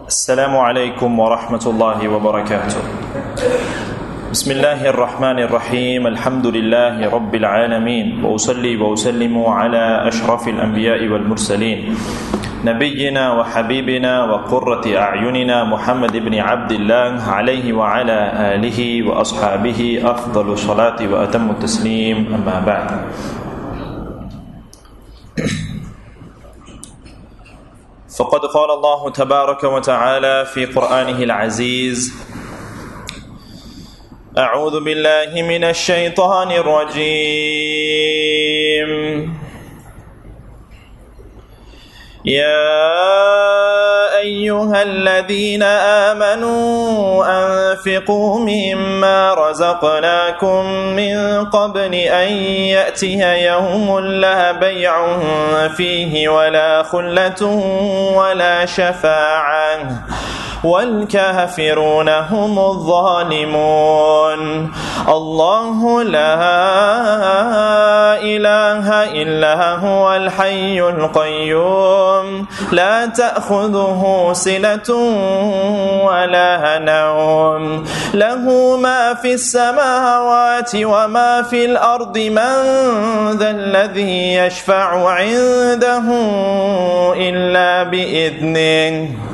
السلام عليكم ورحمة الله وبركاته. بسم الله الرحمن الرحيم. الحمد لله رب العالمين، وأصلي وأسلم على أشرف الأنبياء والمرسلين نبينا وحبيبنا وقرة أعيننا محمد بن عبد الله عليه وعلى آله وأصحابه أفضل الصلاة وأتم التسليم. أما بعد، فقد قال الله تبارك وتعالى في قرآنه العزيز: أعوذ بالله من الشيطان الرجيم. يا أيها الذين آمنوا أنفقوا مما رزقناكم من قبل أن يأتي يوم لا بيع فيه ولا خلة ولا شفاعة والكافرون هم الظالمون. الله لا إله إلا هو الحي القيوم لا تأخذه سنة ولا نوم له ما في السماوات وما في الأرض من ذا الذي يشفع عنده إلا بإذنه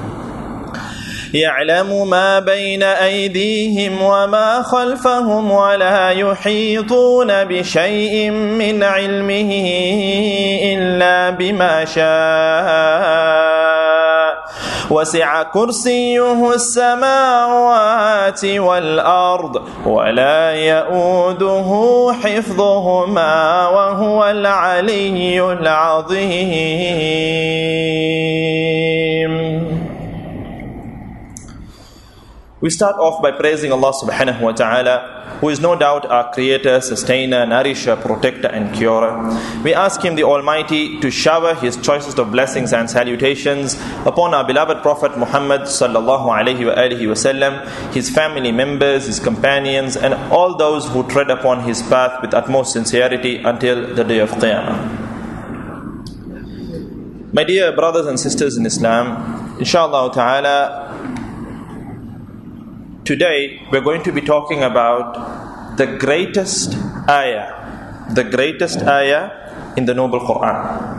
يعلم ما بين أيديهم وما خلفهم ولا يحيطون بشيء من علمه إلا بما شاء وسع كرسيه السماوات والأرض ولا يؤوده حفظهما وهو العلي العظيم. We start off by praising Allah subhanahu wa ta'ala, who is no doubt our creator, sustainer, nourisher, protector and curer. We ask Him the Almighty to shower His choicest of blessings and salutations upon our beloved Prophet Muhammad sallallahu alayhi wa alihi wa sallam, his family members, his companions and all those who tread upon his path with utmost sincerity until the day of Qiyamah. My dear brothers and sisters in Islam, inshallah ta'ala, today we're going to be talking about the greatest ayah in the Noble Quran.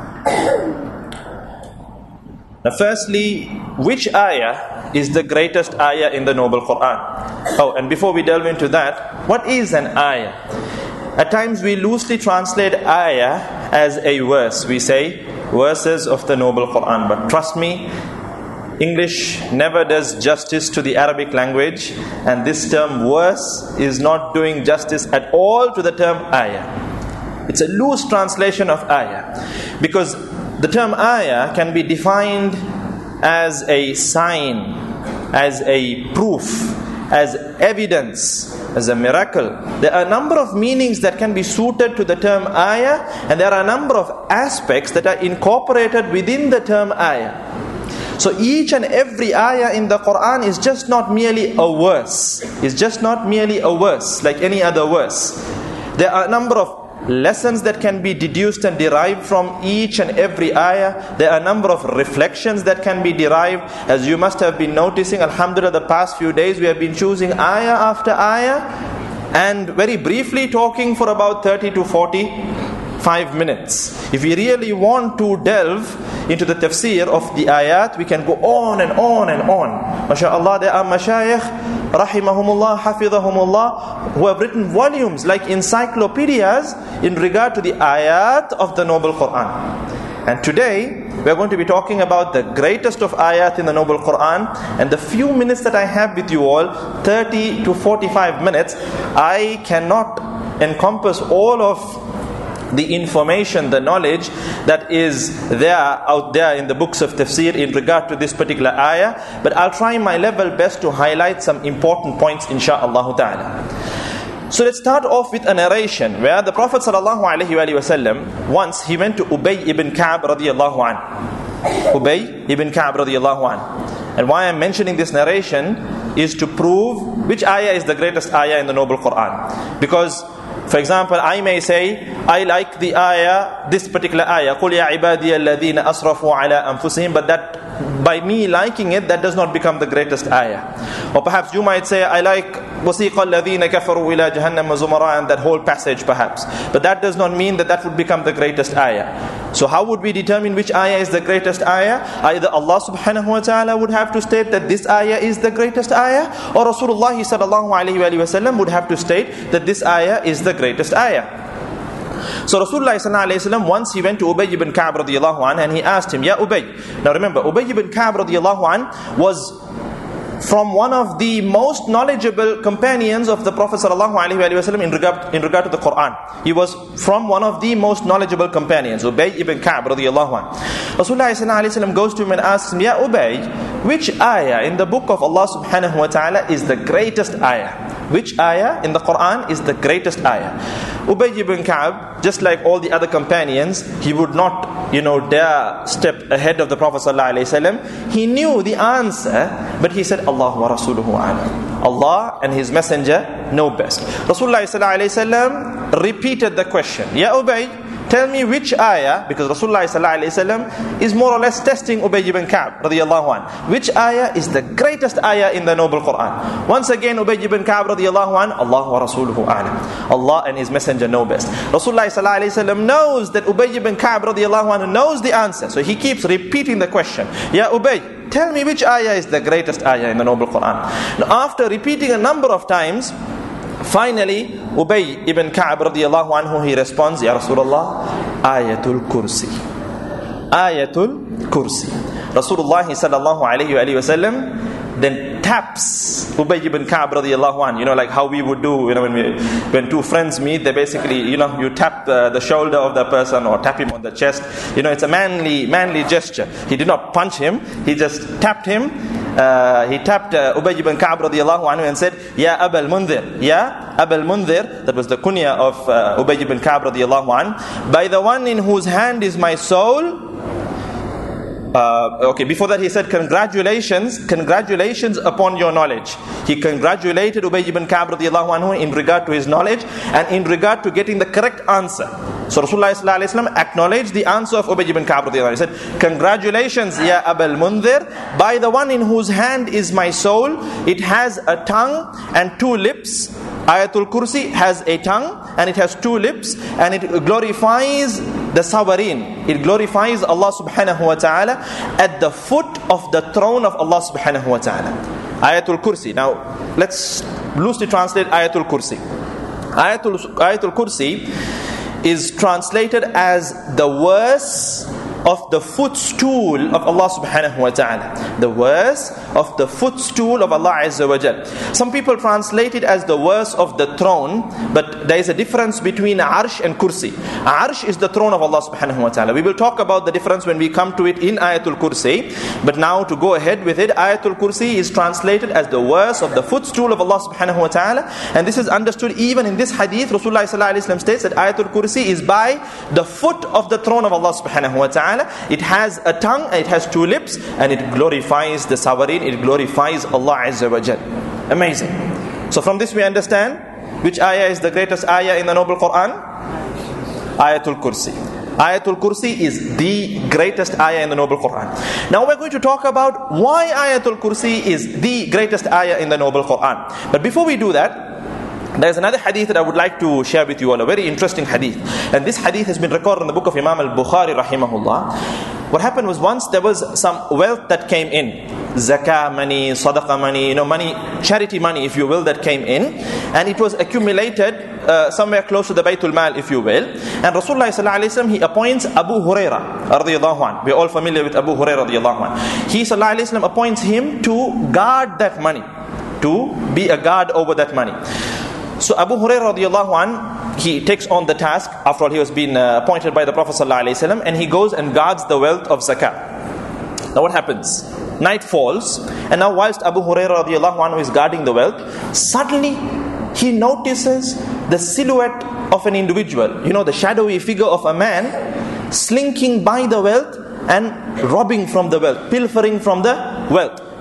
Now firstly, which ayah is the greatest ayah in the Noble Quran? Oh, and before we delve into that, what is an ayah? At times we loosely translate ayah as a verse. We say verses of the Noble Quran, but trust me, English never does justice to the Arabic language, and this term verse is not doing justice at all to the term ayah. It's a loose translation of ayah, because the term ayah can be defined as a sign, as a proof, as evidence, as a miracle. There are a number of meanings that can be suited to the term ayah, and there are a number of aspects that are incorporated within the term ayah. So each and every ayah in the Quran is just not merely a verse. It's just not merely a verse like any other verse. There are a number of lessons that can be deduced and derived from each and every ayah. There are a number of reflections that can be derived. As you must have been noticing, alhamdulillah, the past few days we have been choosing ayah after ayah and very briefly talking for about 30 to 45 minutes. If we really want to delve into the tafsir of the ayat, we can go on and on and on. MashaAllah, there are mashayikh, rahimahumullah, hafidhahumullah, who have written volumes like encyclopedias in regard to the ayat of the Noble Quran. And today, we are going to be talking about the greatest of ayat in the Noble Quran. And the few minutes that I have with you all, 30 to 45 minutes, I cannot encompass all of the information, the knowledge that is out there in the books of tafsir in regard to this particular ayah, but I'll try my level best to highlight some important points, insha'Allah ta'ala. So let's start off with a narration where the Prophet sallallahu alaihi wasallam, once he went to Ubay ibn Ka'b radiyallahu anhu. Ubay ibn Ka'b radiyallahu anhu. And why I'm mentioning this narration is to prove which ayah is the greatest ayah in the Noble Quran. Because For example, I may say, I like the ayah, this particular ayah, قُلْ يَا عِبَادِيَ الَّذِينَ أَسْرَفُوا عَلَىٰ أَنفُسِهِمْ, but that by me liking it, that does not become the greatest ayah. Or perhaps you might say, I like وَسِيقَ الَّذِينَ كَفَرُوا إِلَىٰ جَهَنَّمَ زُمَرًا, and that whole passage perhaps. But that does not mean that that would become the greatest ayah. So how would we determine which ayah is the greatest ayah? Either Allah subhanahu wa ta'ala would have to state that this ayah is the greatest ayah, or Rasulullah sallallahu alayhi wa sallam would have to state that this ayah is the greatest ayah. So Rasulullah sallallahu alayhi wa sallam, once he went to Ubay ibn Ka'b radiyallahu anhu, and he asked him, Ya Ubay. Now remember, Ubay ibn Ka'b radiyallahu anhu was from one of the most knowledgeable companions of the Prophet sallallahu alaihi wasallam in regard to the Quran. He was from one of the most knowledgeable companions, Ubay ibn Ka'b radiyallahu anhu. Rasulullah sallallahu alaihi wasallam goes to him and asks him, Ya Ubay, which ayah in the book of Allah subhanahu wa ta'ala is the greatest ayah? Which ayah in the Quran is the greatest ayah? Ubay ibn Ka'b, just like all the other companions, he would not, dare step ahead of the Prophet sallallahu alaihi wasallam. He knew the answer, but he said, Allah wa rasuluhu a'lam. Allah and His Messenger know best. Rasulullah sallallahu alaihi wasallam repeated the question. Ya Ubay, tell me which ayah, because Rasulullah sallallahu alaihi wasallam is more or less testing Ubay ibn Ka'b radiyallahu anhu. Which ayah is the greatest ayah in the noble Quran? Once again, Ubay ibn Ka'b radiyallahu anhu, Allah wa rasuluhu a'lam. Allah and His Messenger know best. Rasulullah sallallahu alaihi wasallam knows that Ubay ibn Ka'b radiyallahu anhu knows the answer, so he keeps repeating the question. Ya Ubay, tell me which ayah is the greatest ayah in the noble Quran. Now, after repeating a number of times, finally, Ubay ibn Ka'b radiyallahu anhu, he responds, Ya Rasulullah, Ayatul Kursi. Ayatul Kursi. Rasulullah sallallahu alayhi wa sallam then taps Ubay ibn Ka'b radiyallahu anhu. Like how we would do, when two friends meet, they basically, you tap the shoulder of the person or tap him on the chest. It's a manly gesture. He did not punch him, he just tapped him. He tapped Ubay ibn Ka'b radiyallahu anhu and said, Ya Abul Mundhir, Ya Abul Mundhir. That was the kunya of Ubay ibn Ka'b radiyallahu anhu. By the one in whose hand is my soul. Before that he said, congratulations upon your knowledge. He congratulated Ubay ibn Ka'b radiyallahu anhu in regard to his knowledge and in regard to getting the correct answer. So Rasulullah sallallahu alaihi wasallam acknowledged the answer of Ubay ibn Ka'b radiyallahu anhu. He said, congratulations, Ya Abul Mundhir, by the one in whose hand is my soul. It has a tongue and two lips. Ayatul Kursi has a tongue and it has two lips, and it glorifies the Sawarin. It glorifies Allah subhanahu wa ta'ala at the foot of the throne of Allah subhanahu wa ta'ala. Ayatul Kursi. Now, let's loosely translate Ayatul Kursi. Ayatul Kursi is translated as the verse of the footstool of Allah subhanahu wa ta'ala. The verse of the footstool of Allah azza wa jal. Some people translate it as the verse of the throne, but there is a difference between Arsh and Kursi. Arsh is the throne of Allah subhanahu wa ta'ala. We will talk about the difference when we come to it in Ayatul Kursi. But now to go ahead with it, Ayatul Kursi is translated as the verse of the footstool of Allah subhanahu wa ta'ala. And this is understood even in this hadith. Rasulullah sallallahu alaihi wasallam states that Ayatul Kursi is by the foot of the throne of Allah subhanahu wa ta'ala. It has a tongue, it has two lips, and it glorifies the Sawarin, it glorifies Allah azza wa jal. Amazing. So from this we understand which ayah is the greatest ayah in the noble Quran? Ayatul Kursi. Ayatul Kursi is the greatest ayah in the noble Quran. Now we're going to talk about why Ayatul Kursi is the greatest ayah in the noble Quran. But before we do that, there's another hadith that I would like to share with you all, a very interesting hadith. And this hadith has been recorded in the book of Imam al-Bukhari rahimahullah. What happened was, once there was some wealth that came in, zakah money, sadaqah money, money, charity money if you will, that came in, and it was accumulated somewhere close to the Baytul Mal if you will. And Rasulullah sallallahu alaihi wasallam, he appoints Abu Huraira radiyallahu anhu. We're all familiar with Abu Huraira radiyallahu anhu. He sallallahu alaihi wasallam appoints him to guard that money, to be a guard over that money. So Abu Hurairah radiyallahu anhu, he takes on the task. After all, he was being appointed by the Prophet sallallahu alaihi wasallam, and he goes and guards the wealth of zakah. Now what happens? Night falls, and now whilst Abu Hurairah radiyallahu anhu is guarding the wealth, suddenly he notices the silhouette of an individual. The shadowy figure of a man slinking by the wealth and robbing from the wealth, pilfering from the wealth.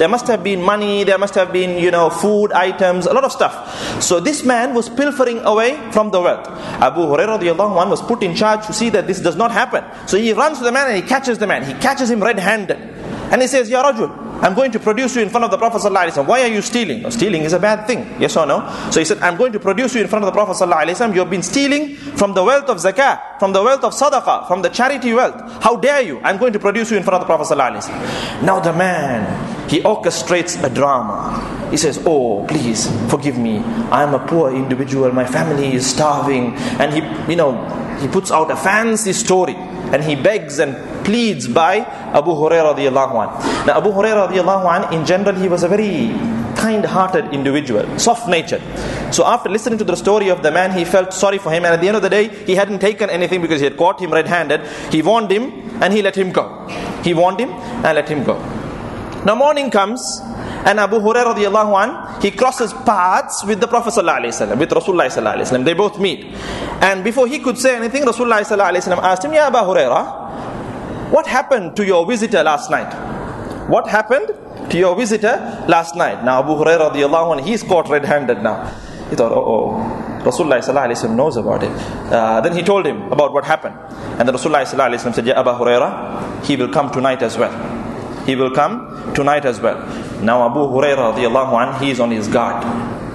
There must have been money, there must have been, food items, a lot of stuff. So this man was pilfering away from the wealth. Abu Hurairah radiallahu anhu was put in charge to see that this does not happen. So he runs to the man and he catches the man. He catches him red-handed. And he says, Ya Rajul, I'm going to produce you in front of the Prophet ﷺ. Why are you stealing? Stealing is a bad thing. Yes or no? So he said, I'm going to produce you in front of the Prophet ﷺ. You have been stealing from the wealth of zakah, from the wealth of sadaqah, from the charity wealth. How dare you? I'm going to produce you in front of the Prophet ﷺ. Now the man, he orchestrates a drama. He says, oh, please forgive me. I am a poor individual. My family is starving. And he puts out a fancy story. And he begs and pleads by Abu Hurairah radiallahu anhu. Now Abu Hurairah radiallahu anhu, in general, he was a very kind-hearted individual, soft-natured. So after listening to the story of the man, he felt sorry for him. And at the end of the day, he hadn't taken anything because he had caught him red-handed. He warned him and he let him go. He warned him and let him go. Now morning comes, and Abu Hurairah radiallahu anhu, he crosses paths with the Prophet sallallahu alaihi wasallam, with Rasulullah sallallahu alaihi wasallam. They both meet. And before he could say anything, Rasulullah sallallahu alaihi wasallam asked him, Ya Abu Hurairah, what happened to your visitor last night? What happened to your visitor last night? Now Abu Hurairah radiallahu anhu, he's caught red-handed now. He thought, Rasulullah sallallahu alaihi wasallam knows about it. Then he told him about what happened. And then Rasulullah sallallahu alaihi wasallam said, Ya Abu Hurairah, he will come tonight as well. He will come tonight as well. Now Abu Hurairah radiallahu anhu, he is on his guard.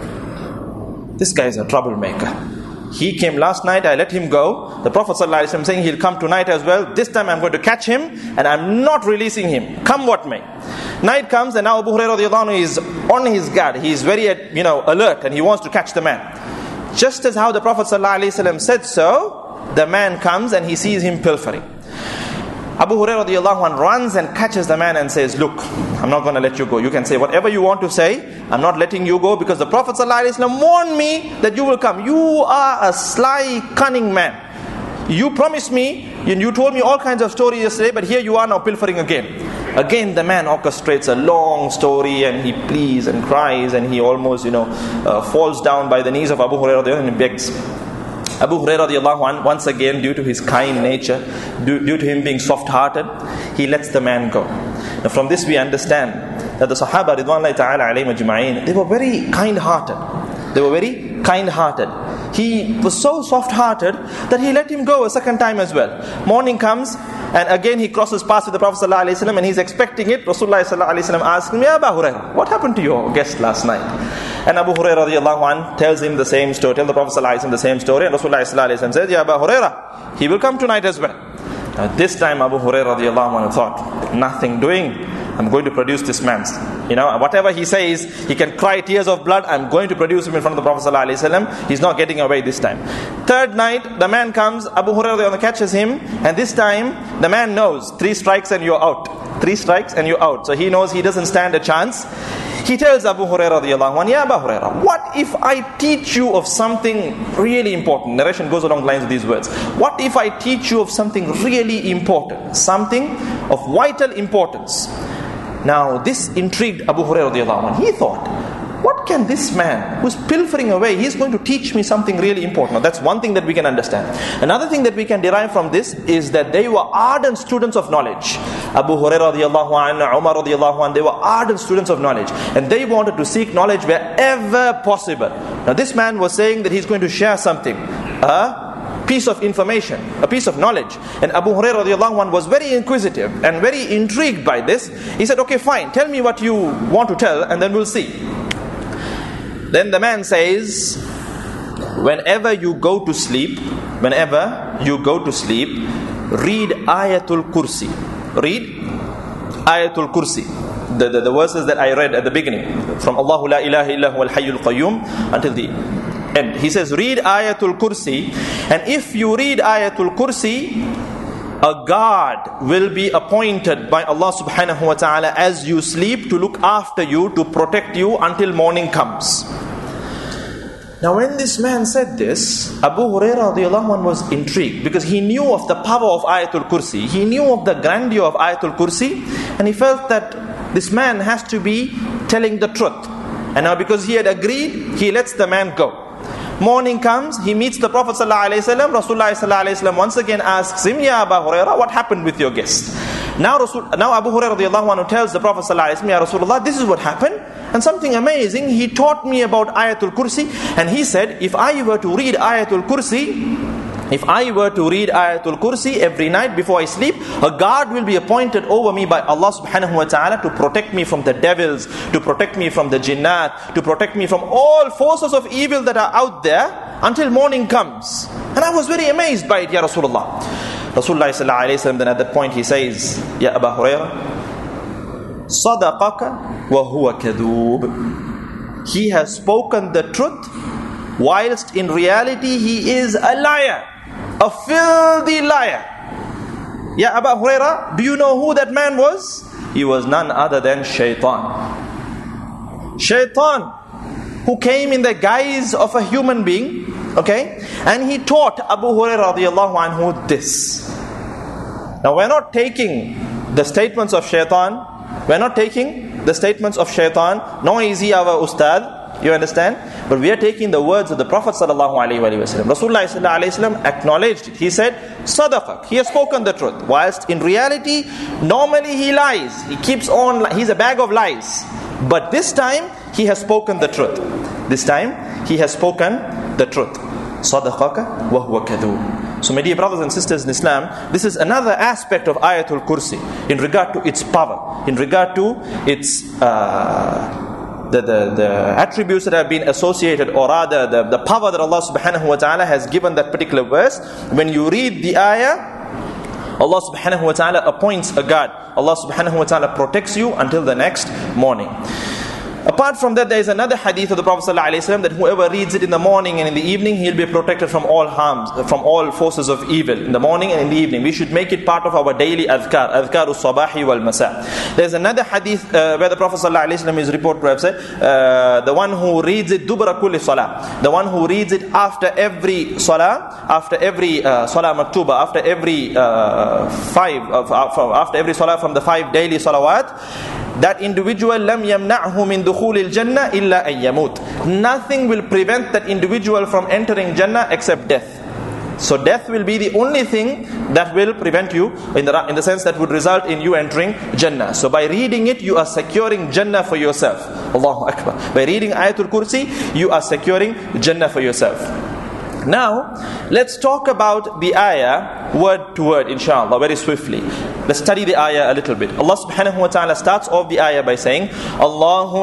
This guy is a troublemaker. He came last night, I let him go. The Prophet sallallahu alaihi wasallam saying he'll come tonight as well. This time I'm going to catch him and I'm not releasing him. Come what may. Night comes and now Abu Hurairah radiallahu anhu is on his guard. He is very alert and he wants to catch the man. Just as how the Prophet sallallahu alaihi wasallam said so, the man comes and he sees him pilfering. Abu Hurairah radiallahu anhu runs and catches the man and says, look, I'm not going to let you go. You can say whatever you want to say. I'm not letting you go because the Prophet ﷺ warned me that you will come. You are a sly, cunning man. You promised me, you told me all kinds of stories yesterday, but here you are now pilfering again. Again the man orchestrates a long story and he pleads and cries and he almost falls down by the knees of Abu Hurairah and he begs. Abu Hurairah radiallahu anhu, once again, due to his kind nature, due to him being soft-hearted, he lets the man go. Now from this we understand that the Sahaba ridwanullahi ta'ala alayhim ajma'in, they were very kind-hearted. They were very kind-hearted. He was so soft-hearted that he let him go a second time as well. Morning comes and again he crosses paths with the Prophet sallallahu alaihi wasallam and he's expecting it. Rasulullah sallallahu alaihi wasallam asks him, Ya Abu Hurairah, what happened to your guest last night? And Abu Hurairah radiallahu anhu tells him the same story, tells the Prophet sallallahu alaihi wasallam the same story, and Rasulullah sallallahu alaihi wasallam says, Ya Abu Hurairah, he will come tonight as well. Now this time Abu Hurairah radiallahu anhu thought, nothing doing. I'm going to produce this man. Whatever he says, he can cry tears of blood. I'm going to produce him in front of the Prophet ﷺ. He's not getting away this time. Third night, the man comes. Abu Hurairah catches him. And this time, the man knows 3 strikes and you're out. 3 strikes and you're out. So he knows he doesn't stand a chance. He tells Abu Hurairah radiallahu anhu, Ya Abu Hurairah, what if I teach you of something really important? Narration goes along the lines of these words. What if I teach you of something really important? Something of vital importance. Now this intrigued Abu Hurairah radiallahu anhu. He thought, what can this man who's pilfering away, he's going to teach me something really important. Now that's one thing that we can understand. Another thing that we can derive from this is that they were ardent students of knowledge. Abu Hurairah radiallahu anhu, Umar radiallahu anhu, they were ardent students of knowledge. And they wanted to seek knowledge wherever possible. Now this man was saying that he's going to share something. Piece of information, a piece of knowledge. And Abu Hurairah radiallahu anhu was very inquisitive and very intrigued by this. He said, okay, fine, tell me what you want to tell and then we'll see. Then the man says, whenever you go to sleep, read Ayatul Kursi. Read Ayatul Kursi. The verses that I read at the beginning, from Allahu la ilaha illa huwal hayyul qayyum until the end. He says, read Ayatul Kursi, and if you read Ayatul Kursi, a guard will be appointed by Allah subhanahu wa ta'ala as you sleep to look after you, to protect you until morning comes. Now when this man said this, Abu Hurairah radiallahu anhu was intrigued because he knew of the power of Ayatul Kursi. He knew of the grandeur of Ayatul Kursi, and he felt that this man has to be telling the truth. And now because he had agreed, he lets the man go. Morning comes, he meets the Prophet ﷺ. Rasulullah ﷺ once again asks him, Ya Abu Hurairah, what happened with your guest? Now Abu Hurairah radiallahu anhu tells the Prophet sallallahu alaihi wasallam, Ya Rasulullah, this is what happened. And something amazing, he taught me about Ayatul Kursi. And he said, if I were to read Ayatul Kursi every night before I sleep, a guard will be appointed over me by Allah subhanahu wa ta'ala to protect me from the devils, to protect me from the jinnat, to protect me from all forces of evil that are out there until morning comes. And I was very amazed by it, Ya Rasulullah. Rasulullah sallallahu alayhi wa sallam, then at that point he says, Ya Abu Hurairah, Sadaqaka wa huwa kadhoob. He has spoken the truth, whilst in reality he is a liar. A filthy liar. Ya Abu Hurairah, do you know who that man was? He was none other than Shaitan. Shaitan, who came in the guise of a human being, okay? And he taught Abu Hurairah radiallahu anhu this. Now we're not taking the statements of Shaitan. Nor is he our ustad. You understand? But we are taking the words of the Prophet sallallahu alaihi wasallam. Rasulullah sallallahu alaihi wasallam acknowledged it. He said, Sadaqak, he has spoken the truth. Whilst in reality, normally he lies. He keeps on, he's a bag of lies. But this time, he has spoken the truth. Sadaqaka wa huwa kadhoob. So my dear brothers and sisters in Islam, this is another aspect of Ayatul Kursi in regard to its power, in regard to its the attributes that have been associated, or rather the power that Allah subhanahu wa ta'ala has given that particular verse. When you read the ayah, Allah subhanahu wa ta'ala appoints a guard. Allah subhanahu wa ta'ala protects you until the next morning. Apart from that, there is another hadith of the Prophet ﷺ that whoever reads it in the morning and in the evening, he'll be protected from all harms, from all forces of evil, in the morning and in the evening. We should make it part of our daily adhkar sabahi wal masa. There's another hadith where the Prophet ﷺ is reported to have said, the one who reads it dubra kulli salah, the one who reads it after every salah, after every salah maktuba, after every after every salah from the 5 daily salawat, that individual lam yamna'hu min dukhulil jannah illa an yamut. Nothing will prevent that individual from entering Jannah except death. So death will be the only thing that will prevent you, in the sense that would result in you entering Jannah. So by reading it, you are securing Jannah for yourself. Allahu Akbar. By reading Ayatul Kursi, you are securing Jannah for yourself. Now, let's talk about the ayah word to word, inshallah, very swiftly. Let's study the ayah a little bit. Allah subhanahu wa ta'ala starts off the ayah by saying, Allahu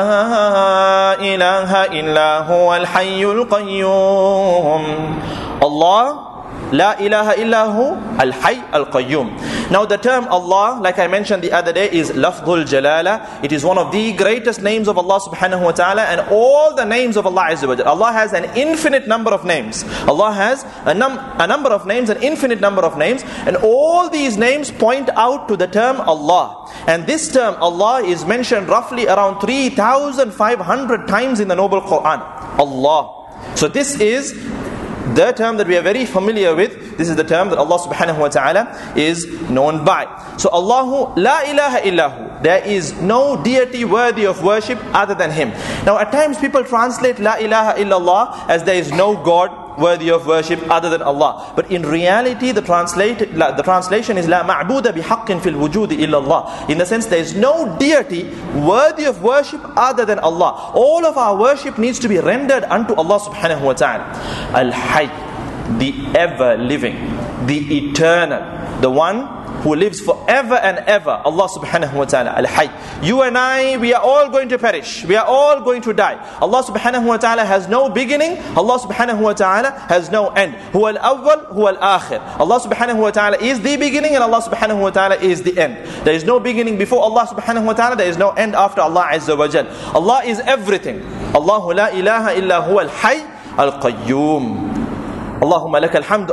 la ilaha illa huwa al-hayyul qayyum. Allah La ilaha illahu al-hayy al-qayyum. Now the term Allah, like I mentioned the other day, is lafdhul jalala. It is one of the greatest names of Allah subhanahu wa ta'ala, and all the names of Allah azza wa jalla. Allah has an infinite number of names. Allah has a number of names, an infinite number of names, and all these names point out to the term Allah. And this term Allah is mentioned roughly around 3,500 times in the Noble Quran. Allah. So this is the term that we are very familiar with. This is the term that Allah subhanahu wa ta'ala is known by. So Allahu la ilaha illahu. There is no deity worthy of worship other than Him. Now at times people translate la ilaha illallah as there is no God worthy of worship other than Allah. But in reality the translation is la ma'buda bihaqqin fil wujudi illallah. In the sense there is no deity worthy of worship other than Allah. All of our worship needs to be rendered unto Allah subhanahu wa ta'ala. Al-Hayy, the ever living, the eternal, the one who lives forever and ever, Allah subhanahu wa ta'ala, Al-Hayy. You and I, we are all going to perish. We are all going to die. Allah subhanahu wa ta'ala has no beginning. Allah subhanahu wa ta'ala has no end. Huwa al-awwal, huwa al-akhir. Allah subhanahu wa ta'ala is the beginning, and Allah subhanahu wa ta'ala is the end. There is no beginning before Allah subhanahu wa ta'ala. There is no end after Allah azza wa jal. Allah is everything. Allahu la ilaha illa huwa al-hayy al-qayyum. Allahumma laka alhamdu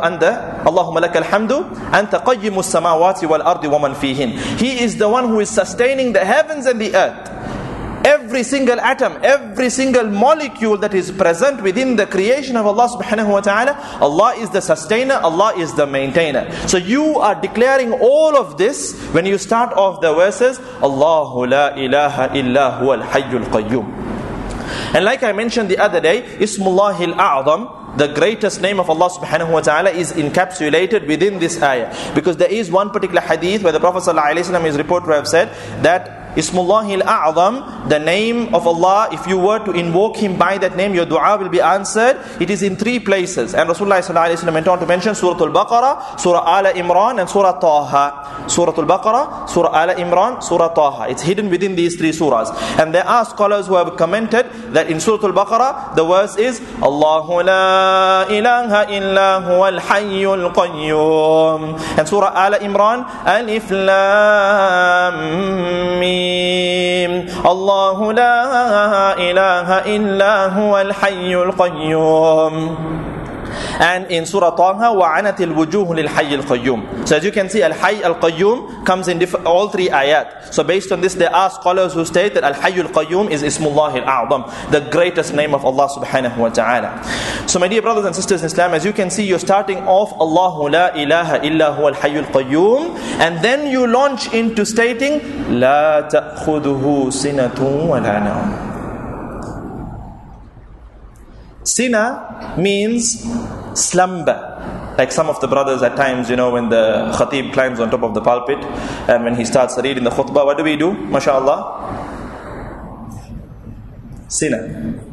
anta qayyimus samawati wal ardi wa man fihin. He is the one who is sustaining the heavens and the earth. Every single atom, every single molecule that is present within the creation of Allah subhanahu wa ta'ala, Allah is the sustainer, Allah is the maintainer. So you are declaring all of this when you start off the verses, Allahu la ilaha illa huwa al-hayyul qayyum. And like I mentioned the other day, Ismullahil A'zam, the greatest name of Allah subhanahu wa ta'ala, is encapsulated within this ayah. Because there is one particular hadith where the Prophet sallallahu alaihi wasallam is reported to have said that Ismullahi al-A'zam, the name of Allah, if you were to invoke Him by that name, your dua will be answered. It is in 3 places. And Rasulullah sallallahu alaihi wasallam went on to mention Surah Al-Baqarah, Surah Al-Imran, and Surah Taha. Surah Al-Baqarah, Surah Al-Imran, Surah Taha. It's hidden within these 3 surahs. And there are scholars who have commented that in Surah Al-Baqarah, the verse is Allahu la ilaha illa huwa al-hayyul qayyum. And Surah Al-Imran, Alif Lam Mim. Allahu la ilaha illa huwa al-hayyul qayyum. And in Surah Taha, وَعَنَتِ الْوُجُوهُ لِلْحَيِّ الْقَيُّومِ. So as you can see, Al-Hayy Al-Qayyum comes in all 3 ayat. So based on this, there are scholars who state that Al-Hayy Al-Qayyum is Ismullah Al-A'zam, the greatest name of Allah subhanahu wa ta'ala. So my dear brothers and sisters in Islam, as you can see, you're starting off Allahu la ilaha illa huwa al-Hayy Al-Qayyum, and then you launch into stating La ta'khuduhu sinatun wa la nawm. Sina means slumber. Like some of the brothers at times, when the khatib climbs on top of the pulpit and when he starts reading the khutbah, what do we do? MashaAllah. Sina.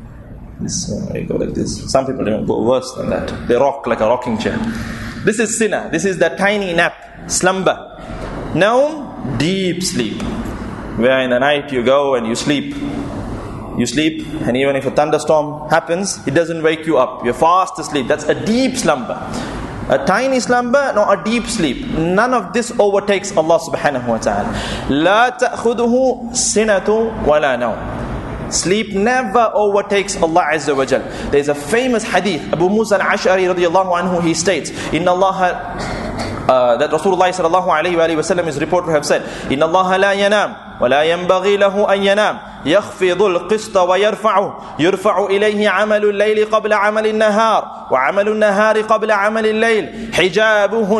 You go like this. Some people even go worse than that. They rock like a rocking chair. This is sina. This is the tiny nap, slumber. Now, deep sleep. Where in the night you go and you sleep. You sleep, and even if a thunderstorm happens, it doesn't wake you up. You're fast asleep. That's a deep slumber. A tiny slumber, nor a deep sleep. None of this overtakes Allah subhanahu wa ta'ala. La ta'khuduhu sinatu wa la nawm. Sleep never overtakes Allah Azza wa Jal. There is a famous hadith. Abu Musa al-Ash'ari radiyallahu anhu, he states, Inna Allah, that Rasulullah sallallahu alayhi wa sallam is reported to have said, Inna Allah la yanam, wa la yanbaghi lahu an yanam. يخفض القسط ويرفعه يرفع إليه عمل الليل قبل عمل النهار وعمل النهار قبل عمل الليل حجابه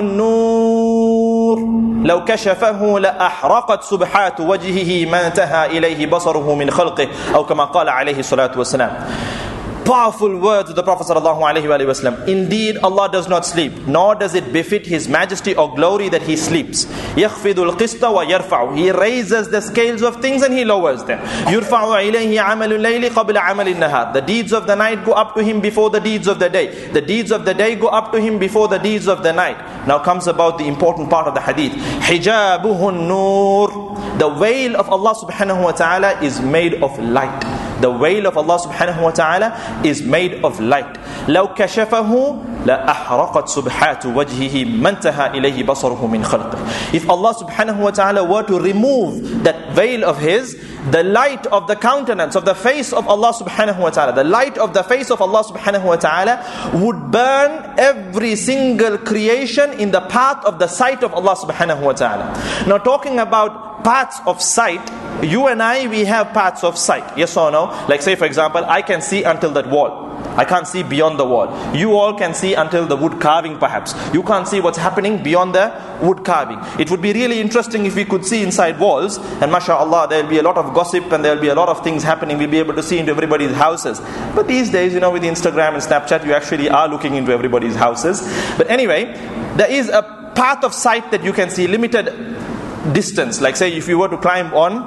النور لو كشفه لأحرقت سبحات وجهه ما انتهى إليه بصره من خلقه أو كما قال عليه الصلاة والسلام. Powerful words of the Prophet ﷺ. Indeed, Allah does not sleep, nor does it befit His majesty or glory that He sleeps. يَخْفِضُ الْقِسْطَ وَيَرْفَعُ. He raises the scales of things and He lowers them. يُرْفَعُ إِلَيْهِ عَمَلُ اللَّيْلِ قَبْلَ عَمَلِ النَّهَارِ. The deeds of the night go up to Him before the deeds of the day. The deeds of the day go up to Him before the deeds of the night. Now comes about the important part of the hadith. حِجَابُهُ النُّورِ. The veil of Allah subhanahu wa ta'ala is made of light. The veil of Allah subhanahu wa ta'ala is made of light. لو كشفه لأحرقت سبحات وجهه ما انتهى إليه بصره من خلقه. If Allah subhanahu wa ta'ala were to remove that veil of His, the light of the countenance of the face of Allah subhanahu wa ta'ala, the light of the face of Allah subhanahu wa ta'ala would burn every single creation in the path of the sight of Allah subhanahu wa ta'ala. Now talking about paths of sight, you and I, we have paths of sight. Yes or no? Like say for example, I can see until that wall. I can't see beyond the wall. You all can see until the wood carving perhaps. You can't see what's happening beyond the wood carving. It would be really interesting if we could see inside walls, and mashallah there will be a lot of gossip and there will be a lot of things happening. We'll be able to see into everybody's houses. But these days, with Instagram and Snapchat, you actually are looking into everybody's houses. But anyway, there is a path of sight that you can see, limited distance. Like say if you were to climb on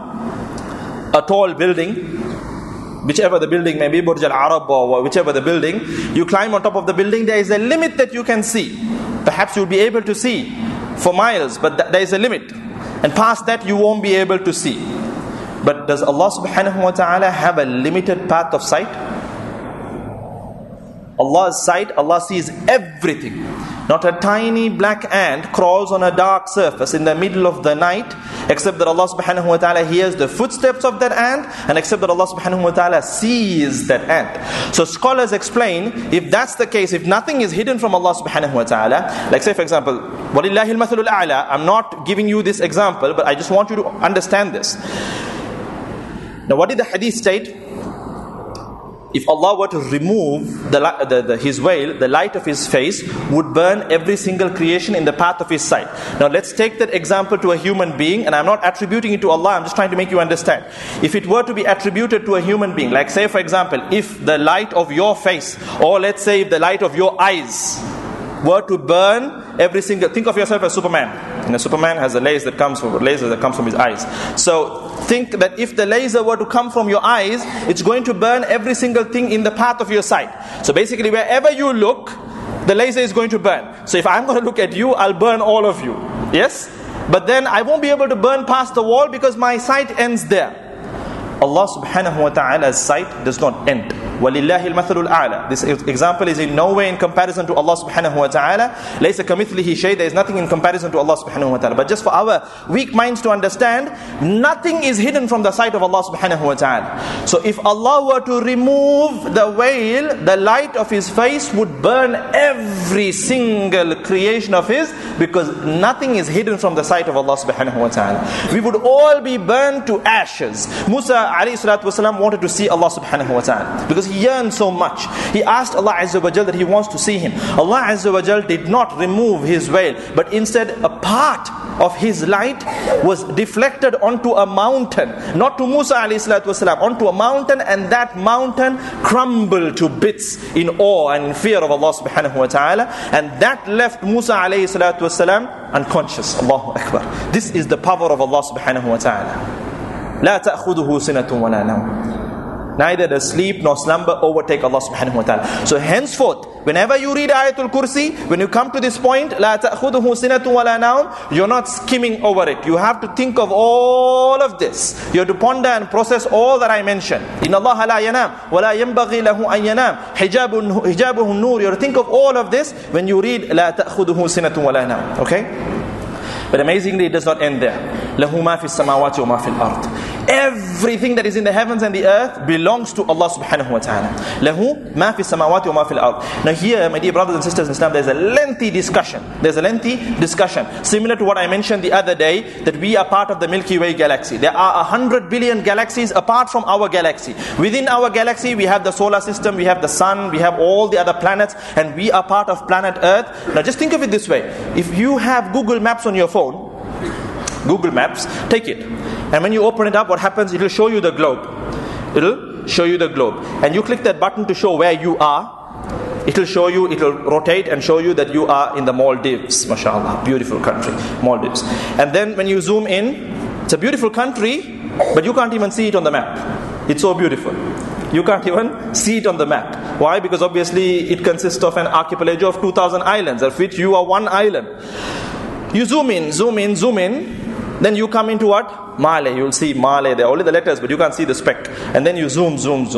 a tall building, whichever the building may be, Burj Al Arab or whichever the building, you climb on top of the building, there is a limit that you can see. Perhaps you'll be able to see for miles, but there is a limit. And past that you won't be able to see. But does Allah subhanahu wa ta'ala have a limited path of sight? Allah's sight, Allah sees everything. Not a tiny black ant crawls on a dark surface in the middle of the night, except that Allah subhanahu wa ta'ala hears the footsteps of that ant, and except that Allah subhanahu wa ta'ala sees that ant. So scholars explain, if that's the case, if nothing is hidden from Allah subhanahu wa ta'ala, like say for example, وَلِلَّهِ الْمَثَلُ الْأَعْلَى, I'm not giving you this example, but I just want you to understand this. Now what did the hadith state? if Allah were to remove His veil, the light of His face would burn every single creation in the path of His sight. Now let's take that example to a human being, and I'm not attributing it to Allah, I'm just trying to make you understand. If it were to be attributed to a human being, like say for example, if the light of your face, or let's say if the light of your eyes were to burn every single, think of yourself as Superman. And Superman has a laser that comes from his eyes. So think that if the laser were to come from your eyes, it's going to burn every single thing in the path of your sight. So basically wherever you look, the laser is going to burn. So if I'm going to look at you, I'll burn all of you. Yes? But then I won't be able to burn past the wall because my sight ends there. Allah subhanahu wa ta'ala's sight does not end. وَلِلَّهِ الْمَثَلُ الْأَعْلَى. This example is in no way in comparison to Allah subhanahu wa ta'ala. لَيْسَ كَمِثْلِهِ شَيْءٍ. There is nothing in comparison to Allah subhanahu wa ta'ala. But just for our weak minds to understand, nothing is hidden from the sight of Allah subhanahu wa ta'ala. So if Allah were to remove the veil, the light of His face would burn every single creation of His, because nothing is hidden from the sight of Allah subhanahu wa ta'ala. We would all be burned to ashes. Musa alayhi salatu wasalam wanted to see Allah subhanahu wa ta'ala because he yearned so much. He asked Allah Azza wa Jal that he wants to see Him. Allah Azza wa Jal did not remove His veil, but instead a part of His light was deflected onto a mountain, not to Musa alayhi salatu wasalam, onto a mountain, and that mountain crumbled to bits in awe and in fear of Allah subhanahu wa ta'ala, and that left Musa alayhi salatu wasalam unconscious. Allahu Akbar. This is the power of Allah subhanahu wa ta'ala. لا تأخذه سنة ولا نوم. Neither does sleep nor slumber overtake Allah subhanahu wa ta'ala. So henceforth, whenever you read Ayatul Kursi, when you come to this point, لا تأخذه سنة ولا نوم, you're not skimming over it. You have to think of all of this. You have to ponder and process all that I mentioned. إن الله لا ينام ولا ينبغي له أن ينام حجابه النور. You have to think of all of this when you read لا تأخذه سنة ولا نوم. Okay? But amazingly, it does not end there. لَهُ مَا فِي السَّمَاوَاتِ وَمَا فِي الْأَرْضِ. Everything that is in the heavens and the earth belongs to Allah subhanahu wa ta'ala. لَهُ مَا فِي السَّمَاوَاتِ وَمَا فِي الْأَرْضِ. Now here, my dear brothers and sisters in Islam, there's a lengthy discussion. Similar to what I mentioned the other day, that we are part of the Milky Way galaxy. There are 100 billion galaxies apart from our galaxy. Within our galaxy, we have the solar system, we have the sun, we have all the other planets, and we are part of planet Earth. Now just think of it this way. If you have Google Maps on your phone, Google Maps, take it, and when you open it up, what happens? It will show you the globe. It'll show you the globe, and you click that button to show where you are. It will show you, it will rotate and show you that you are in the Maldives. MashaAllah, beautiful country, Maldives. And then when you zoom in, it's a beautiful country, but you can't even see it on the map. It's so beautiful. You can't even see it on the map. Why? Because obviously it consists of an archipelago of 2,000 islands, of which you are one island. You zoom in, then you come into what? Male. You'll see Male. There are only the letters, but you can't see the speck. And then you zoom.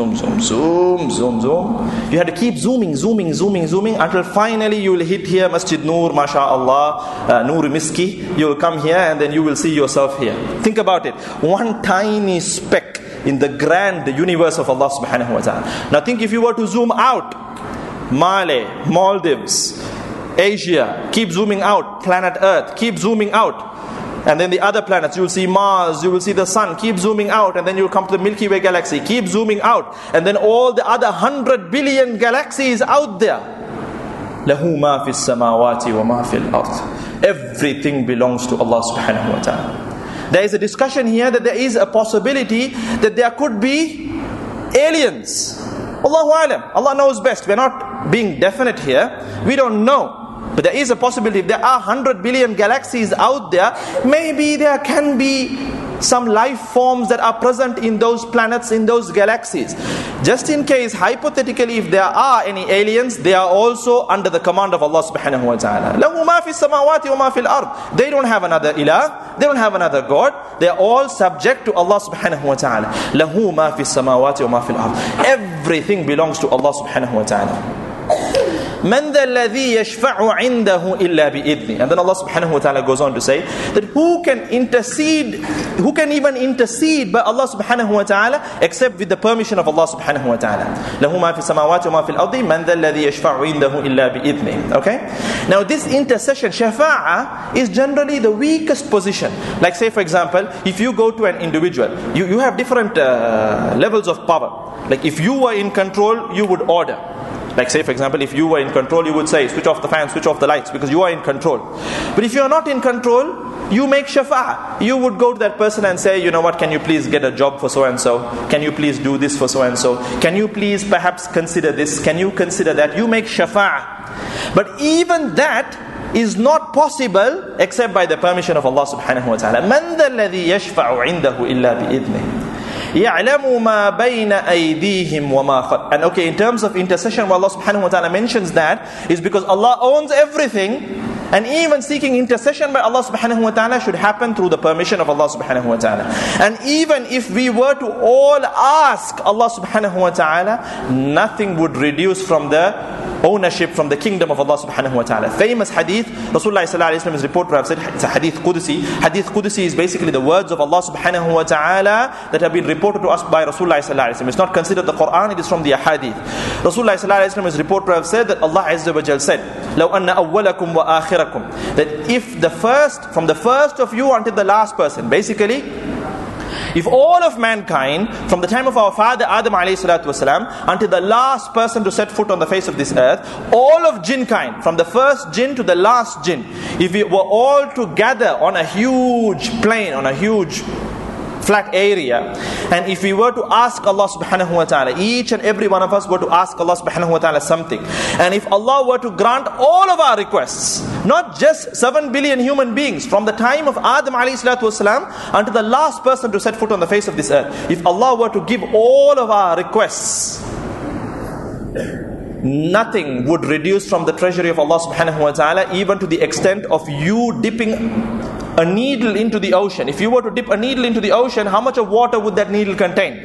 You have to keep zooming until finally you will hit here Masjid Noor, MashaAllah, Noor Miski. You will come here and then you will see yourself here. Think about it. One tiny speck in the grand universe of Allah subhanahu wa ta'ala. Now think if you were to zoom out, Male, Maldives, Asia, keep zooming out, planet Earth, keep zooming out. And then the other planets, you will see Mars, you will see the sun, keep zooming out, and then you will come to the Milky Way galaxy, keep zooming out, and then all the other 100 billion galaxies out there. لَهُ مَا فِي السَّمَاوَاتِ وَمَا فِي الْأَرْضِ. Everything belongs to Allah subhanahu wa ta'ala. There is a discussion here that there is a possibility that there could be aliens. Allahu alam. Allah knows best. We're not being definite here. We don't know. But there is a possibility. If there are 100 billion galaxies out there, maybe there can be some life forms that are present in those planets, in those galaxies. Just in case, hypothetically, if there are any aliens, they are also under the command of Allah subhanahu wa ta'ala. لَهُ مَا فِي السَّمَاوَاتِ وَمَا فِي الْأَرْضِ. They don't have another ilah, they don't have another God, they are all subject to Allah subhanahu wa ta'ala. لَهُ مَا فِي السَّمَاوَاتِ وَمَا فِي الْأَرْضِ. Everything belongs to Allah subhanahu wa ta'ala. مَنْ ذَا الَّذِي يَشْفَعُ عِنْدَهُ إِلَّا بِإِذْنِهِ. And then Allah subhanahu wa ta'ala goes on to say that who can even intercede by Allah subhanahu wa ta'ala except with the permission of Allah subhanahu wa ta'ala. لَهُ مَا فِي السَّمَاوَاتِ وَمَا فِي الْأَرْضِ مَنْ ذَا الَّذِي يَشْفَعُ عِنْدَهُ إِلَّا بِإِذْنِهِ. Okay? Now this intercession, shafa'ah, is generally the weakest position. Like say for example, if you go to an individual, you have different levels of power. Like if you were in control, you would order. Like say for example, if you were in control, you would say switch off the fan, switch off the lights, because you are in control. But if you are not in control, you make shafa'ah. You would go to that person and say, you know what, can you please get a job for so and so? Can you please do this for so and so? Can you please perhaps consider this? Can you consider that? You make shafa'ah. But even that is not possible except by the permission of Allah subhanahu wa ta'ala. مَنْ ذَا الَّذِي يَشْفَعُ عِنْدَهُ إِلَّا بِإِذْنِهِ يَعْلَمُ مَا بَيْنَ أَيْدِيهِمْ وَمَا خَلْفَهُمْ. And okay, in terms of intercession, what Allah subhanahu wa ta'ala mentions that is because Allah owns everything, and even seeking intercession by Allah subhanahu wa ta'ala should happen through the permission of Allah subhanahu wa ta'ala. And even if we were to all ask Allah subhanahu wa ta'ala, nothing would reduce from the ownership, from the kingdom of Allah subhanahu wa ta'ala. Famous hadith, Rasulullah sallallahu alayhi wa sallam is reported to have said, it's a hadith Qudsi. Hadith Qudsi is basically the words of Allah subhanahu wa ta'ala that have been reported to us by Rasulullah sallallahu alayhi wa sallam. It's not considered the Quran, it is from the hadith. Rasulullah sallallahu alayhi wa sallam is reported to have said that Allah azza wa jal said, لَوْ أَنَّ أَوَّلَكُمْ وَآخِرَكُمْ, that if from the first of you until the last person, basically, if all of mankind, from the time of our father Adam alayhi salatu wasalam until the last person to set foot on the face of this earth, all of jinn kind, from the first jinn to the last jinn, if we were all to gather on a huge plain, on a huge flat area, and if we were to ask Allah subhanahu wa ta'ala, each and every one of us were to ask Allah subhanahu wa ta'ala something, and if Allah were to grant all of our requests, not just 7 billion human beings, from the time of Adam alayhi salatu wasalam until the last person to set foot on the face of this earth, if Allah were to give all of our requests, nothing would reduce from the treasury of Allah subhanahu wa ta'ala, even to the extent of you dipping a needle into the ocean. If you were to dip a needle into the ocean, how much of water would that needle contain?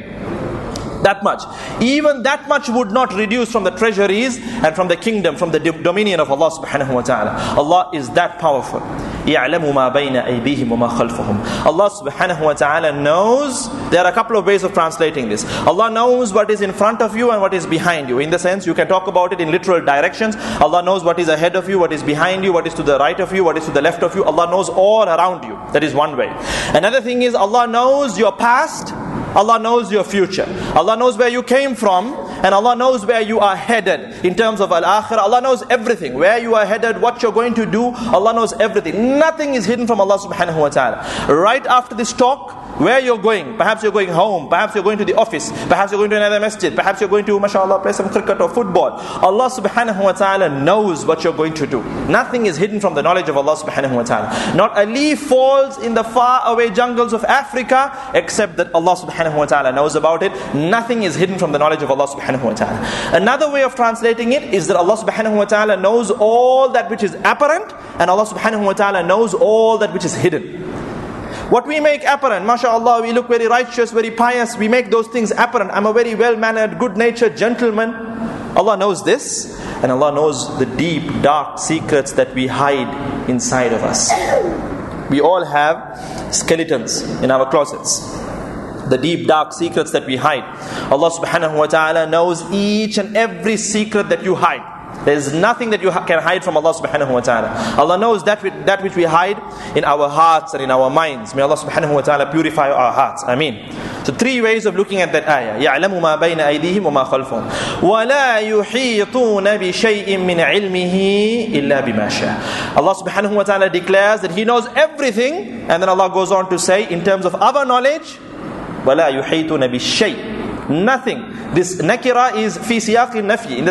That much. Even that much would not reduce from the treasuries and from the kingdom, from the dominion of Allah subhanahu wa ta'ala. Allah is that powerful. يَعْلَمُ مَا بَيْنَ أَيْدِيهِمْ وَمَا خَلْفَهُمْ. Allah subhanahu wa ta'ala knows. There are a couple of ways of translating this. Allah knows what is in front of you and what is behind you. In the sense, you can talk about it in literal directions. Allah knows what is ahead of you, what is behind you, what is to the right of you, what is to the left of you. Allah knows all around you. That is one way. Another thing is, Allah knows your past, Allah knows your future. Allah knows where you came from, and Allah knows where you are headed. In terms of al-akhirah, Allah knows everything. Where you are headed, what you're going to do, Allah knows everything. Nothing is hidden from Allah subhanahu wa ta'ala. Right after this talk, where you're going, perhaps you're going home, perhaps you're going to the office, perhaps you're going to another masjid, perhaps you're going to, mashallah, play some cricket or football. Allah subhanahu wa ta'ala knows what you're going to do. Nothing is hidden from the knowledge of Allah subhanahu wa ta'ala. Not a leaf falls in the far away jungles of Africa except that Allah subhanahu wa ta'ala knows about it. Nothing is hidden from the knowledge of Allah subhanahu wa ta'ala. Another way of translating it is that Allah subhanahu wa ta'ala knows all that which is apparent, and Allah subhanahu wa ta'ala knows all that which is hidden. What we make apparent, mashallah, we look very righteous, very pious, we make those things apparent. I'm a very well-mannered, good-natured gentleman. Allah knows this, and Allah knows the deep, dark secrets that we hide inside of us. We all have skeletons in our closets. The deep, dark secrets that we hide. Allah subhanahu wa ta'ala knows each and every secret that you hide. There is nothing that you can hide from Allah subhanahu wa ta'ala. Allah knows that which we hide in our hearts and in our minds. May Allah subhanahu wa ta'ala purify our hearts. Ameen. So 3 ways of looking at that ayah. يَعْلَمُ مَا بَيْنَ أَيْدِيهِمْ وَمَا خَلْفَهُمْ وَلَا يُحِيطُونَ بِشَيْءٍ مِّنْ عِلْمِهِ إِلَّا بِمَا شَاءَ. Allah subhanahu wa ta'ala declares that He knows everything, and then Allah goes on to say, in terms of our knowledge, وَلَا يُحِيطُونَ بِشَيْءٍ. Nothing. This nakira is fi siyaq al-nafyi, in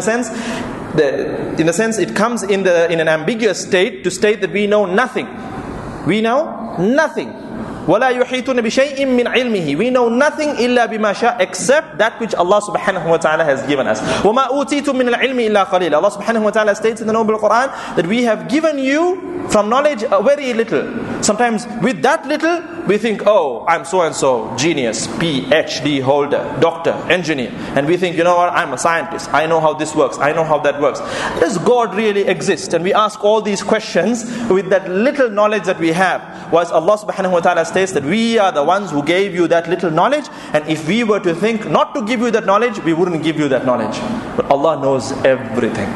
the sense it comes in an ambiguous state to state that we know nothing. We know nothing. وَلَا يُحِيطُونَ بِشَيْءٍ مِّنْ عِلْمِهِ. We know nothing إِلَّا بِمَا شَاءَ, except that which Allah subhanahu wa ta'ala has given us. وَمَا أُوتِيتُم مِّنَ الْعِلْمِ إِلَّا قَلِيلًا. Allah subhanahu wa ta'ala states in the Noble Quran that we have given you from knowledge a very little. Sometimes with that little, we think, oh, I'm so-and-so, genius, PhD holder, doctor, engineer. And we think, you know what, I'm a scientist. I know how this works. I know how that works. Does God really exist? And we ask all these questions with that little knowledge that we have. Whilst Allah subhanahu wa ta'ala states that we are the ones who gave you that little knowledge. And if we were to think not to give you that knowledge, we wouldn't give you that knowledge. But Allah knows everything.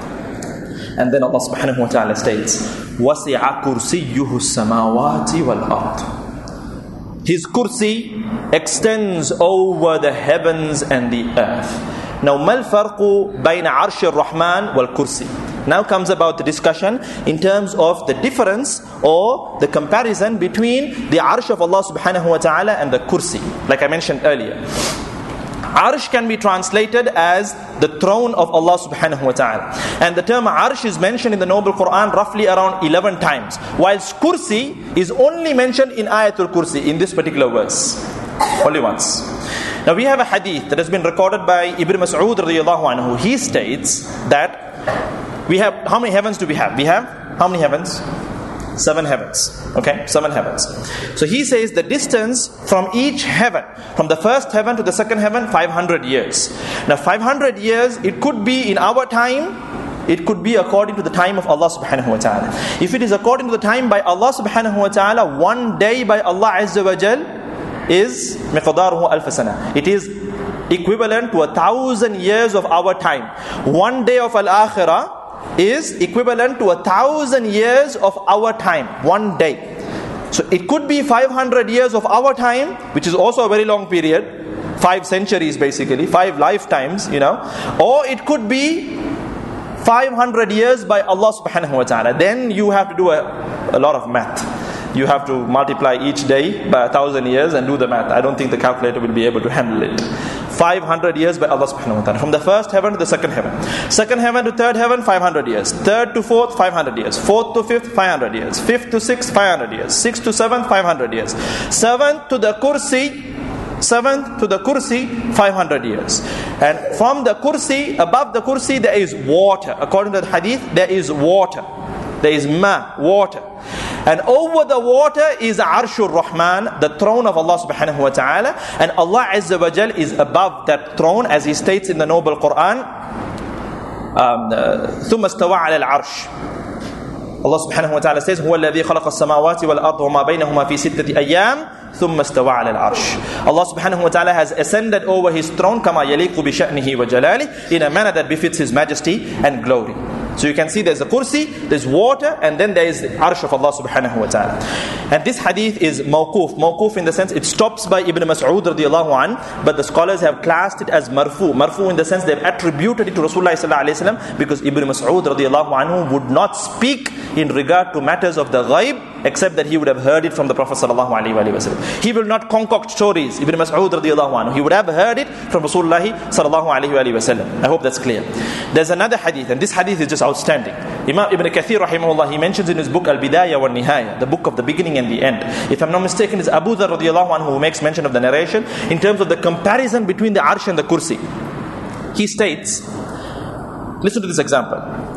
And then Allah subhanahu wa ta'ala states, وَسِعَ كُرْسِيُّهُ السَّمَاوَاتِ وَالْأَرْضِ. His kursi extends over the heavens and the earth. Now, مَا الْفَرْقُ بَيْنَ عَرْشِ الرَّحْمَنِ وَالْكُرْسِي. Now comes about the discussion in terms of the difference or the comparison between the arsh of Allah subhanahu wa ta'ala and the kursi. Like I mentioned earlier, arsh can be translated as the throne of Allah subhanahu wa ta'ala. And the term arsh is mentioned in the Noble Quran roughly around 11 times. Whilst kursi is only mentioned in Ayatul Kursi, in this particular verse. Only once. Now we have a hadith that has been recorded by Ibn Mas'ud radiyallahu anhu. He states that we have, how many heavens do we have? We have, how many heavens? 7 heavens. Okay, 7 heavens. So he says the distance from each heaven, from the first heaven to the second heaven, 500 years. Now 500 years, it could be in our time, it could be according to the time of Allah subhanahu wa ta'ala. If it is according to the time by Allah subhanahu wa ta'ala, one day by Allah azza wa jal is miqdaruhu alf sana. It is equivalent to 1,000 years of our time. One day of al-akhirah is equivalent to 1,000 years of our time, one day. So it could be 500 years of our time, which is also a very long period, 5 centuries basically, 5 lifetimes, or it could be 500 years by Allah subhanahu wa ta'ala. Then you have to do a lot of math. You have to multiply each day by 1,000 years and do the math. I don't think the calculator will be able to handle it. 500 years by Allah subhanahu wa ta'ala. From the first heaven to the second heaven. Second heaven to third heaven, 500 years. Third to fourth, 500 years. Fourth to fifth, 500 years. Fifth to sixth, 500 years. Sixth to seventh, 500 years. Seventh to the kursi, 500 years. And from the kursi, above the kursi, there is water. According to the hadith, there is water. There is water. And over the water is Arshur Rahman, the throne of Allah subhanahu wa ta'ala. And Allah azza wa jal is above that throne, as He states in the Noble Quran. ثُمَّ اسْتَوَى عَلَى الْعَرْشِ. Allah subhanahu wa ta'ala says, هُوَ الَّذِي خَلَقَ السَّمَاوَاتِ وَالْأَرْضَ وَمَا بَيْنَهُمَا فِي سِتَّةِ أَيَّامٍ ثُمَّ اسْتَوَى عَلَى الْعَرْشِ. Allah subhanahu wa ta'ala has ascended over His throne كَمَا يَلِيقُ بِشَأْنِهِ وَجَلَالِهِ, in a manner that befits His majesty and glory. So you can see there's a kursi, there's water, and then there is the arsh of Allah subhanahu wa ta'ala. And this hadith is mawquf. Mawquf in the sense it stops by Ibn Mas'ud radiyallahu an, but the scholars have classed it as marfu. Marfu in the sense they've attributed it to Rasulullah sallallahu alayhi wa sallam, because Ibn Mas'ud radiyallahu anhu would not speak in regard to matters of the ghaib, except that he would have heard it from the Prophet sallallahu alayhi wa sallam. He will not concoct stories, Ibn Mas'ud radiyallahu anhu. He would have heard it from Rasulullah sallallahu alayhi wa sallam. I hope that's clear. There's another hadith, and this hadith is just outstanding. Imam Ibn Kathir rahimahullah, he mentions in his book Al-Bidayah wa Nihaya, the book of the beginning and the end. If I'm not mistaken, it's Abu Dharr radiyallahu anhu who makes mention of the narration in terms of the comparison between the arsh and the kursi. He states, listen to this example.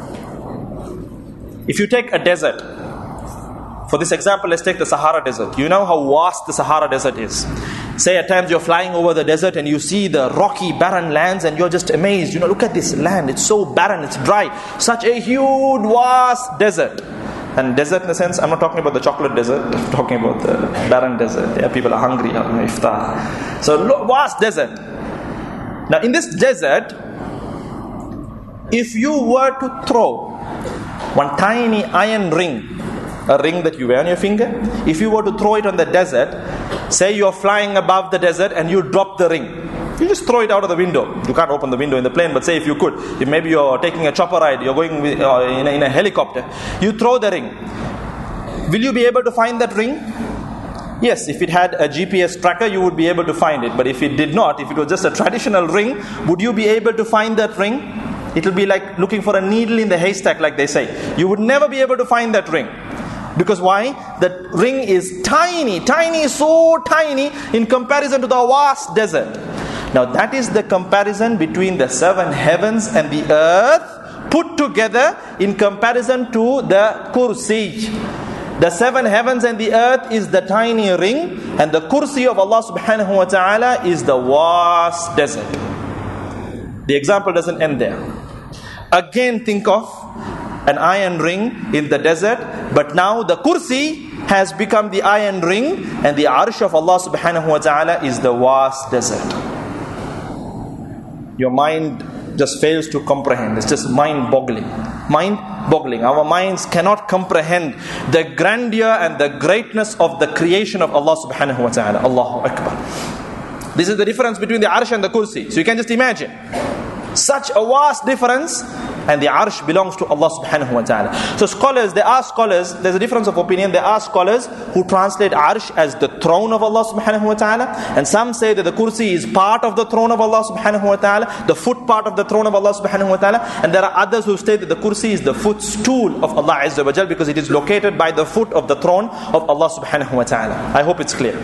If you take a desert, for this example, let's take the Sahara Desert. You know how vast the Sahara Desert is. Say at times you're flying over the desert and you see the rocky, barren lands and you're just amazed. Look at this land. It's so barren, it's dry. Such a huge, vast desert. And desert in the sense, I'm not talking about the chocolate desert. I'm talking about the barren desert. Yeah, people are hungry on iftar. So vast desert. Now in this desert, if you were to throw one tiny iron ring, a ring that you wear on your finger, if you were to throw it on the desert, say you're flying above the desert and you drop the ring, you just throw it out of the window. You can't open the window in the plane, but say if you could, if maybe you're taking a chopper ride, you're going in a helicopter, you throw the ring. Will you be able to find that ring? Yes, if it had a GPS tracker, you would be able to find it. But if it did not, if it was just a traditional ring, would you be able to find that ring? It will be like looking for a needle in the haystack, like they say. You would never be able to find that ring. Because why? The ring is tiny, so tiny in comparison to the vast desert. Now that is the comparison between the 7 heavens and the earth put together in comparison to the kursi. The 7 heavens and the earth is the tiny ring, and the kursi of Allah subhanahu wa ta'ala is the vast desert. The example doesn't end there. Again, think of an iron ring in the desert, but now the kursi has become the iron ring, and the arsh of Allah subhanahu wa ta'ala is the vast desert. Your mind just fails to comprehend. It's just mind-boggling. Mind-boggling. Our minds cannot comprehend the grandeur and the greatness of the creation of Allah subhanahu wa ta'ala. Allahu Akbar. This is the difference between the arsh and the kursi. So you can just imagine. Such a vast difference, and the arsh belongs to Allah subhanahu wa ta'ala. So there's a difference of opinion. There are scholars who translate arsh as the throne of Allah subhanahu wa ta'ala, and some say that the kursi is part of the throne of Allah subhanahu wa ta'ala, the foot part of the throne of Allah subhanahu wa ta'ala, and there are others who state that the kursi is the footstool of Allah azza wa jal, because it is located by the foot of the throne of Allah subhanahu wa ta'ala. I hope it's clear.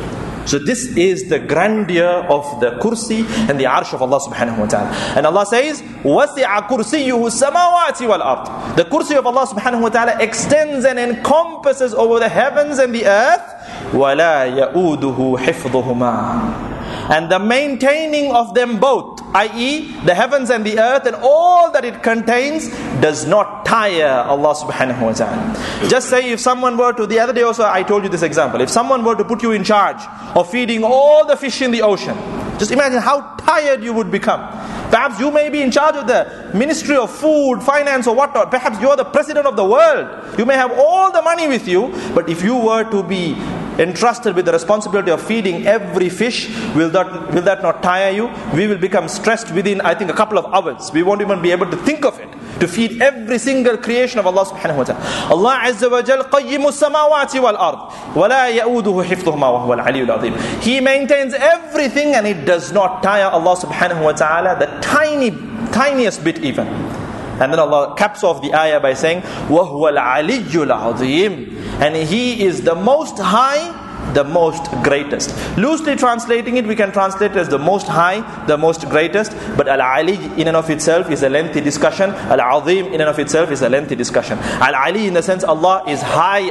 So this is the grandeur of the kursi and the arsh of Allah subhanahu wa ta'ala. And Allah says, وَسِعَ كُرْسِيُّهُ السَّمَاوَاتِ وَالْأَرْضِ. The kursi of Allah subhanahu wa ta'ala extends and encompasses over the heavens and the earth. وَلَا يَؤُودُهُ حِفْظُهُمَا. And the maintaining of them both, i.e. the heavens and the earth and all that it contains, does not tire Allah subhanahu wa ta'ala. Just say if someone were to, the other day also I told you this example, if someone were to put you in charge of feeding all the fish in the ocean, just imagine how tired you would become. Perhaps you may be in charge of the Ministry of Food, Finance or whatnot. Perhaps you are the president of the world. You may have all the money with you, but if you were to be entrusted with the responsibility of feeding every fish, will that not tire you? We will become stressed within, I think, a couple of hours. We won't even be able to think of it, to feed every single creation of Allah subhanahu wa ta'ala. Allah azza wa jal qayyimu samawati wal ard wa la ya'uduhu hifdhuhuma wa huwa al-aliyyul azim. He maintains everything, and it does not tire Allah subhanahu wa ta'ala the tiniest bit even. And then Allah caps off the ayah by saying, وَهُوَ الْعَلِيُّ الْعَظِيمُ. And He is the most high, the most greatest. Loosely translating it, we can translate it as the most high, the most greatest. But Al-Ali in and of itself is a lengthy discussion. Al-Azim in and of itself is a lengthy discussion. Al-Ali in the sense Allah is high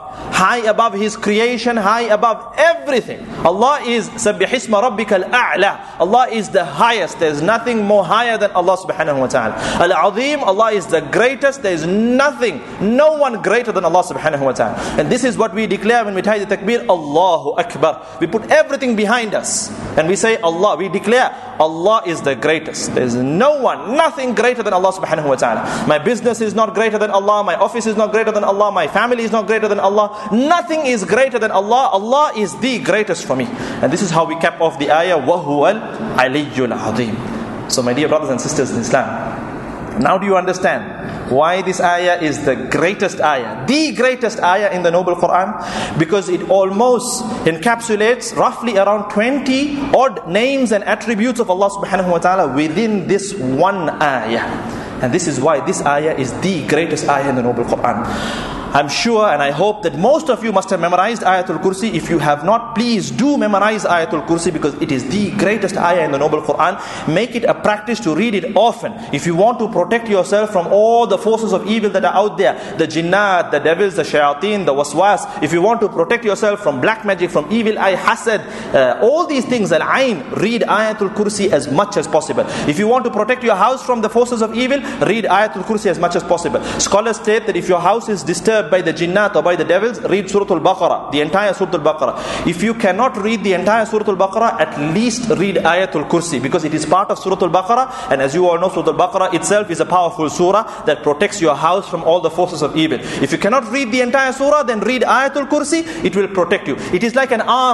above His creation, high above everything. Allah is Sabbihisma Rabbika al-A'la. Allah is the highest. There is nothing more higher than Allah subhanahu wa ta'ala. Al-Azim, Allah is the greatest. There is nothing, no one greater than Allah subhanahu wa ta'ala. And this is what we declare when we tie the takbir, Allahu Akbar. We put everything behind us and we say Allah, we declare Allah is the greatest. There is no one, nothing greater than Allah subhanahu wa ta'ala. My business is not greater than Allah. My office is not greater than Allah. My family is not greater than Allah. Nothing is greater than Allah. Allah is the greatest for me. And this is how we cap off the ayah, وَهُوَ الْعَلِيُّ الْعَظِيمُ. So my dear brothers and sisters in Islam, now do you understand why this ayah is the greatest ayah, the greatest ayah in the Noble Quran? Because it almost encapsulates roughly around 20 odd names and attributes of Allah subhanahu wa ta'ala within this one ayah. And this is why this ayah is the greatest ayah in the Noble Quran. I'm sure and I hope that most of you must have memorized Ayatul Kursi. If you have not, please do memorize Ayatul Kursi, because it is the greatest ayah in the Noble Quran. Make it a practice to read it often. If you want to protect yourself from all the forces of evil that are out there, the jinnat, the devils, the shayateen, the waswas, if you want to protect yourself from black magic, from evil eye, hasad, all these things, al-ain, read Ayatul Kursi as much as possible. If you want to protect your house from the forces of evil, read Ayatul Kursi as much as possible. Scholars state that if your house is disturbed by the jinnat or by the devils, read Surah Al-Baqarah, the entire Surah Al-Baqarah. If you cannot read the entire Surah Al-Baqarah, at least read Ayatul Kursi, because it is part of Surah Al-Baqarah, and as you all know, Surah Al-Baqarah itself is a powerful surah that protects your house from all the forces of evil. If you cannot read the entire surah, then read Ayatul Kursi, it will protect you. It is like an armor.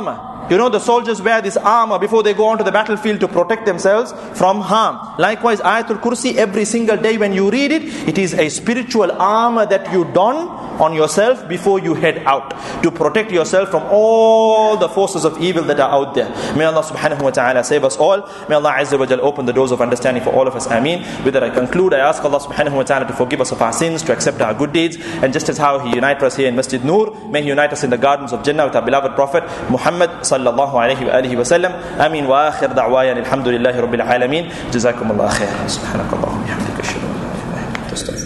You know, the soldiers wear this armor before they go onto the battlefield to protect themselves from harm. Likewise, Ayatul Kursi, every single day when you read it, it is a spiritual armor that you don on yourself before you head out, to protect yourself from all the forces of evil that are out there. May Allah subhanahu wa ta'ala save us all. May Allah azza wa jal open the doors of understanding for all of us. Ameen. With that I conclude. I ask Allah subhanahu wa ta'ala to forgive us of our sins, to accept our good deeds, and just as how He united us here in Masjid Noor, may He unite us in the gardens of Jannah with our beloved Prophet Muhammad sallallahu alayhi wa alihi wa sallam. Ameen. Wa akhir da'wayan alhamdulillahi rabbil alameen. Jazakumullah khair. Subhanakallah wa bihamdika ashhadu an la ilaha illa anta astaghfiruka.